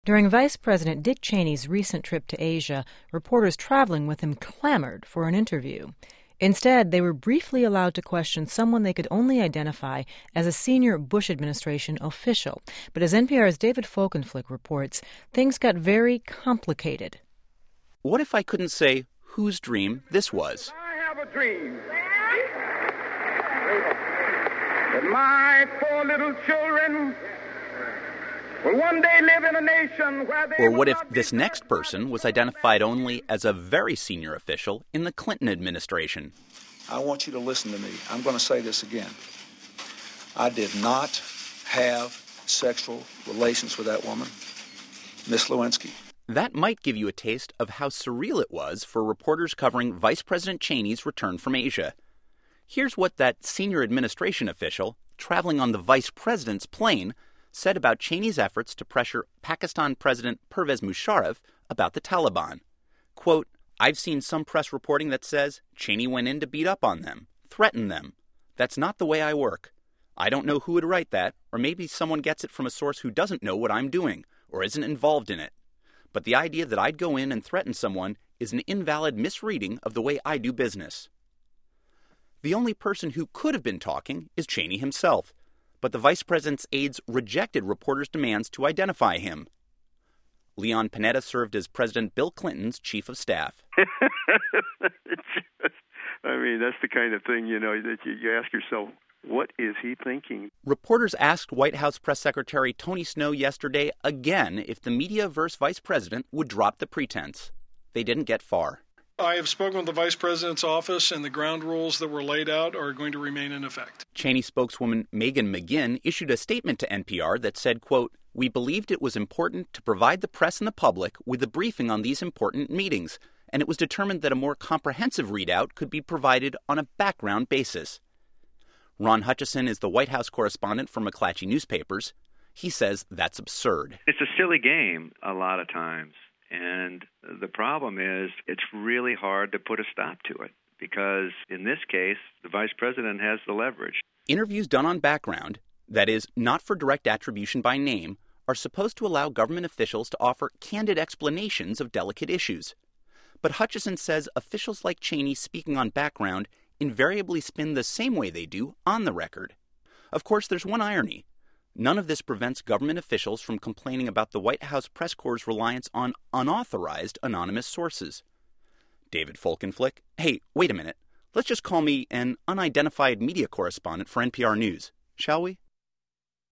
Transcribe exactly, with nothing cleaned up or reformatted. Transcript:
During Vice President Dick Cheney's recent trip to Asia, reporters traveling with him clamored for an interview. Instead, they were briefly allowed to question someone they could only identify as a senior Bush administration official. But as N P R's David Folkenflik reports, things got very complicated. What if I couldn't say whose dream this was? I have a dream that my poor little children will one day live in a nation where they Or what will if not this be next person was identified only as a very senior official in the Clinton administration? I want you to listen to me. I'm going to say this again. I did not have sexual relations with that woman, Miss Lewinsky. That might give you a taste of how surreal it was for reporters covering Vice President Cheney's return from Asia. Here's what that senior administration official, traveling on the vice president's plane, said about Cheney's efforts to pressure Pakistan President Pervez Musharraf about the Taliban. Quote, I've seen some press reporting that says Cheney went in to beat up on them, threaten them. That's not the way I work. I don't know who would write that, or maybe someone gets it from a source who doesn't know what I'm doing or isn't involved in it. But the idea that I'd go in and threaten someone is an invalid misreading of the way I do business. The only person who could have been talking is Cheney himself, but the vice president's aides rejected reporters' demands to identify him. Leon Panetta served as President Bill Clinton's chief of staff. Just, I mean, that's the kind of thing, you know, that you, you ask yourself, what is he thinking? Reporters asked White House Press Secretary Tony Snow yesterday again if the media-averse vice president would drop the pretense. They didn't get far. I have spoken with the Vice President's office, and the ground rules that were laid out are going to remain in effect. Cheney spokeswoman Megan McGinn issued a statement to N P R that said, quote, we believed it was important to provide the press and the public with a briefing on these important meetings, and it was determined that a more comprehensive readout could be provided on a background basis. Ron Hutchison is the White House correspondent for McClatchy Newspapers. He says that's absurd. It's a silly game a lot of times. And the problem is it's really hard to put a stop to it because in this case, the vice president has the leverage. Interviews done on background, that is, not for direct attribution by name, are supposed to allow government officials to offer candid explanations of delicate issues. But Hutchison says officials like Cheney speaking on background invariably spin the same way they do on the record. Of course, there's one irony. None of this prevents government officials from complaining about the White House press corps' reliance on unauthorized anonymous sources. David Folkenflik, hey, wait a minute. Let's just call me an unidentified media correspondent for N P R News, shall we?